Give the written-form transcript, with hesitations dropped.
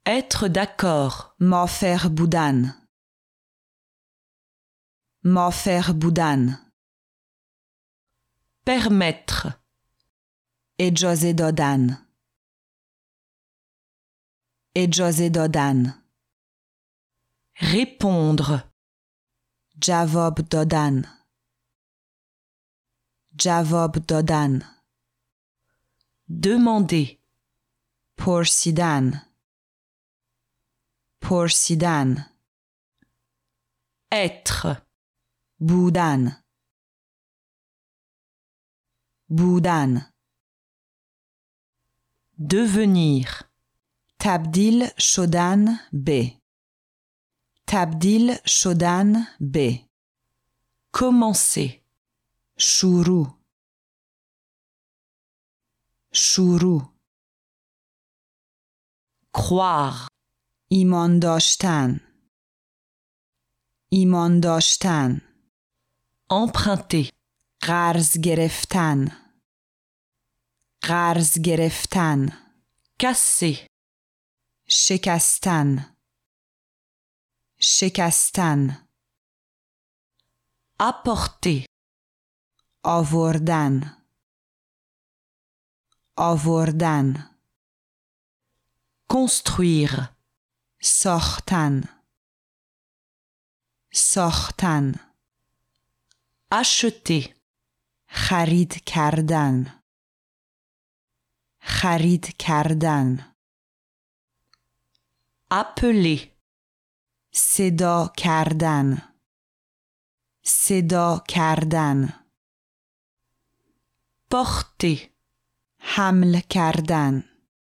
être d'accord. موافق بودن موافق بودن Permettre. اجازه دادن اجازه دادن Répondre. جواب دادن جواب دادن Demander. پرسیدن پرسیدن Être. بودن بودن Devenir. تبدیل شدن به تبدیل شدن به Commencer. شروع شروع Croire. ایمان داشتن ایمان داشتن Emprunter. قرض گرفتن قرض گرفتن Casser. شکستن شکستن Apporter. آوردن آوردن Construire. ساختن ساختن Acheter. خرید کردن خرید کردن Appeler. صدا کردن صدا کردن Porter. حمل کردن